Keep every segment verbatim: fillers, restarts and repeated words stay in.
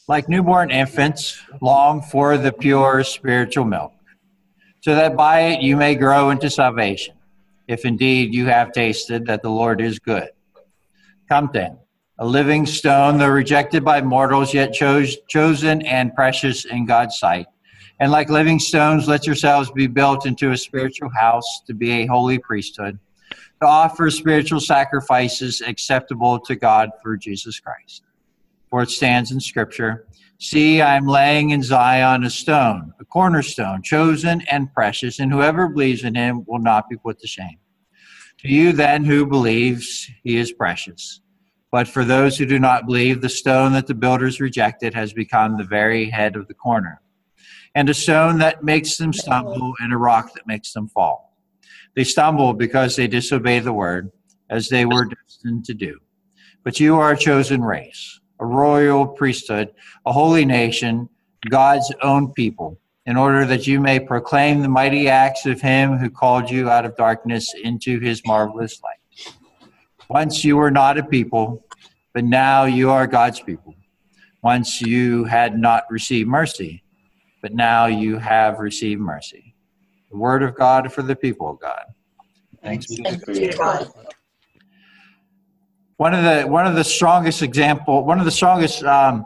Like newborn infants, long for the pure spiritual milk, so that by it you may grow into salvation, if indeed you have tasted that the Lord is good. Come then, a living stone, though rejected by mortals, yet chose, chosen and precious in God's sight. And like living stones, let yourselves be built into a spiritual house to be a holy priesthood, to offer spiritual sacrifices acceptable to God through Jesus Christ. For it stands in Scripture, "See, I am laying in Zion a stone, a cornerstone, chosen and precious, and whoever believes in him will not be put to shame." To you then who believes, he is precious. But for those who do not believe, the stone that the builders rejected has become the very head of the corner, and a stone that makes them stumble, and a rock that makes them fall. They stumble because they disobey the word, as they were destined to do. But you are a chosen race, a royal priesthood, a holy nation, God's own people, in order that you may proclaim the mighty acts of him who called you out of darkness into his marvelous light. Once you were not a people, but now you are God's people. Once you had not received mercy, but now you have received mercy. The word of God for the people of God. Thanks be to God. One of the one of the strongest example, one of the strongest um,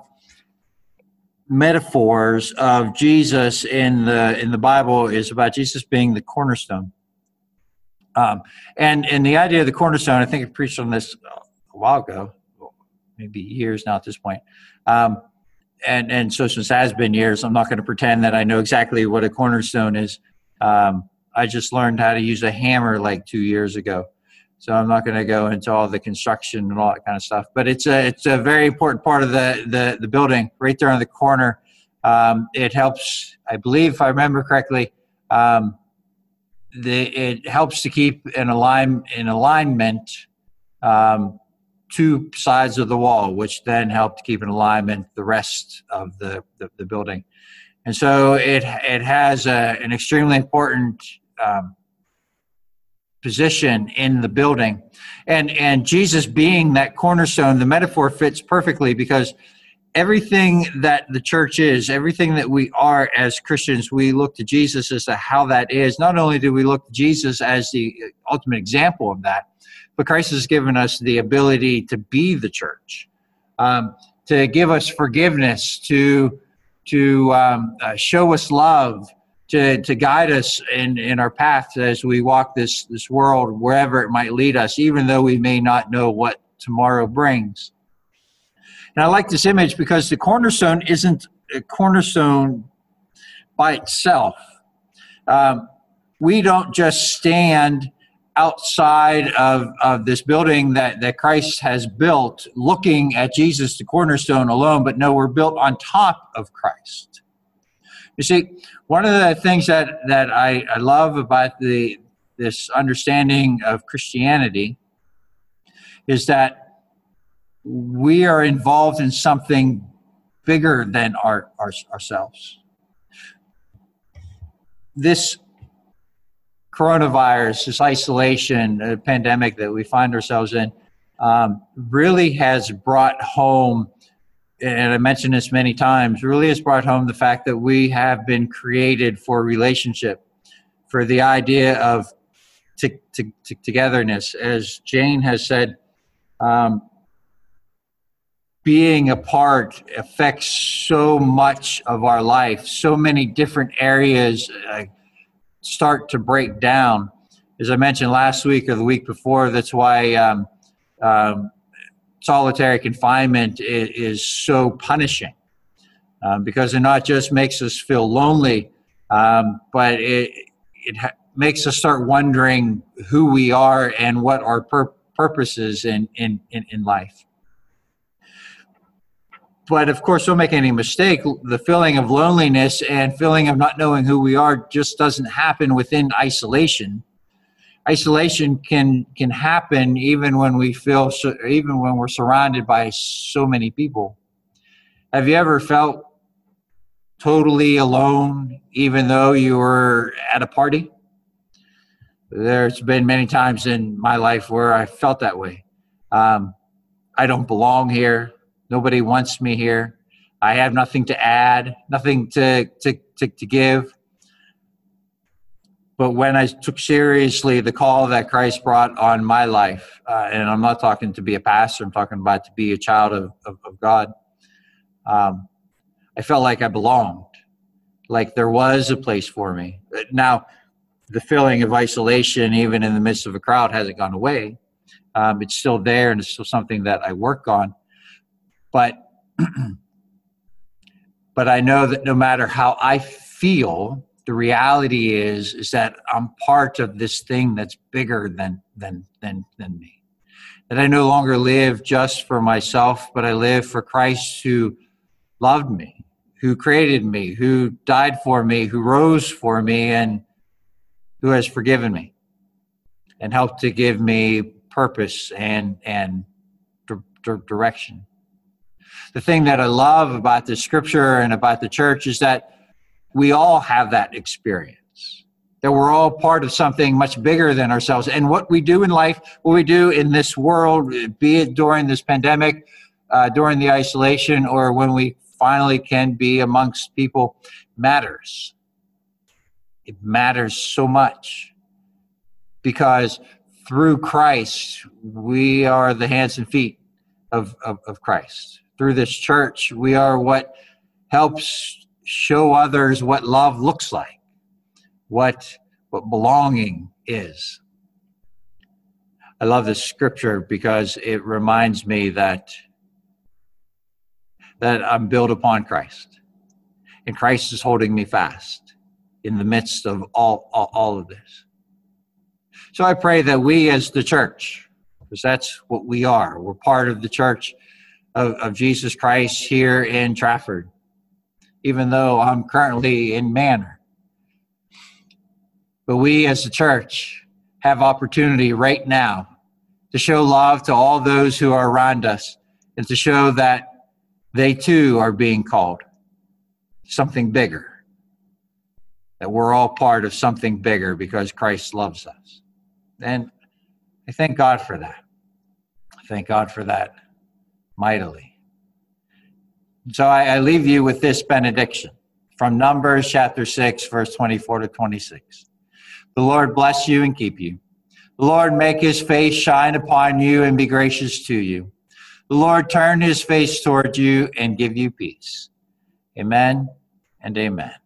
metaphors of Jesus in the in the Bible is about Jesus being the cornerstone. Um, and and the idea of the cornerstone, I think I preached on this a while ago, maybe years now at this point. Um, and and so since it has been years, I'm not going to pretend that I know exactly what a cornerstone is. Um, I just learned how to use a hammer like two years ago. So I'm not going to go into all the construction and all that kind of stuff, but it's a it's a very important part of the the, the building, right there on the corner. Um, it helps, I believe, if I remember correctly, um, the it helps to keep in align in alignment um, two sides of the wall, which then help to keep in alignment the rest of the the, the building. And so it it has a, an extremely important um, position in the building, and and Jesus being that cornerstone, the metaphor fits perfectly because everything that the church is, everything that we are as Christians, we look to Jesus as to how that is. Not only do we look to Jesus as the ultimate example of that, but Christ has given us the ability to be the church, um, to give us forgiveness, to to um, uh, show us love, to to guide us in, in our path as we walk this, this world, wherever it might lead us, even though we may not know what tomorrow brings. And I like this image because the cornerstone isn't a cornerstone by itself. Um, we don't just stand outside of, of this building that, that Christ has built looking at Jesus, the cornerstone alone, but no, we're built on top of Christ. You see, one of the things that, that I, I love about the this understanding of Christianity is that we are involved in something bigger than our, our ourselves. This coronavirus, this isolation, uh, pandemic that we find ourselves in, um, really has brought home, and I mentioned this many times, really has brought home the fact that we have been created for relationship, for the idea of t- t- t- togetherness. As Jane has said, um, being apart affects so much of our life. So many different areas uh, start to break down. As I mentioned last week or the week before, that's why um, um, solitary confinement is, is so punishing, um, because it not just makes us feel lonely, um, but it, it ha- makes us start wondering who we are and what our pur- purpose is in, in, in, in life. But of course, don't make any mistake, the feeling of loneliness and feeling of not knowing who we are just doesn't happen within isolation. Isolation can can happen even when we feel, so, even when we're surrounded by so many people. Have you ever felt totally alone, even though you were at a party? There's been many times in my life where I felt that way. Um, I don't belong here. Nobody wants me here. I have nothing to add, nothing to, to, to, to give. But when I took seriously the call that Christ brought on my life, uh, and I'm not talking to be a pastor, I'm talking about to be a child of, of, of God, um, I felt like I belonged, like there was a place for me. Now, the feeling of isolation, even in the midst of a crowd, hasn't gone away. Um, it's still there, and it's still something that I work on. But, but I know that no matter how I feel, the reality is, is that I'm part of this thing that's bigger than, than, than, than me. That I no longer live just for myself, but I live for Christ who loved me, who created me, who died for me, who rose for me, and who has forgiven me and helped to give me purpose and, and d- d- direction. The thing that I love about the scripture and about the church is that we all have that experience, that we're all part of something much bigger than ourselves. And what we do in life, what we do in this world, be it during this pandemic, uh, during the isolation, or when we finally can be amongst people, matters. It matters so much because through Christ, we are the hands and feet of, of, of Christ. Through this church, we are what helps show others what love looks like, what, what belonging is. I love this scripture because it reminds me that, that I'm built upon Christ, and Christ is holding me fast in the midst of all, all, all of this. So I pray that we as the church, because that's what we are, we're part of the church of, of Jesus Christ here in Trafford, even though I'm currently in Manor. But we as a church have opportunity right now to show love to all those who are around us and to show that they too are being called something bigger, that we're all part of something bigger because Christ loves us. And I thank God for that. I thank God for that mightily. So I, I leave you with this benediction from Numbers chapter six, verse twenty-four to twenty-six. The Lord bless you and keep you. The Lord make his face shine upon you and be gracious to you. The Lord turn his face toward you and give you peace. Amen and amen.